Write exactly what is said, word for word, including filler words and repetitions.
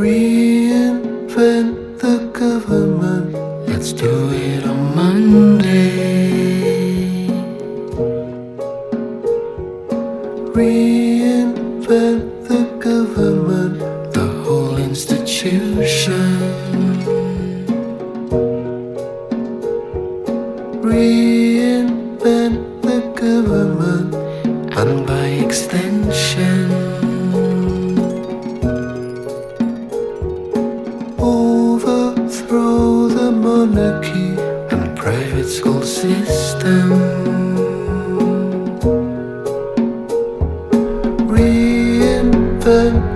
Reinvent the government. Let's do it on Monday. Reinvent the government, the whole institution. Reinvent the government, and by extension, overthrow the monarchy and private school system. Reinvent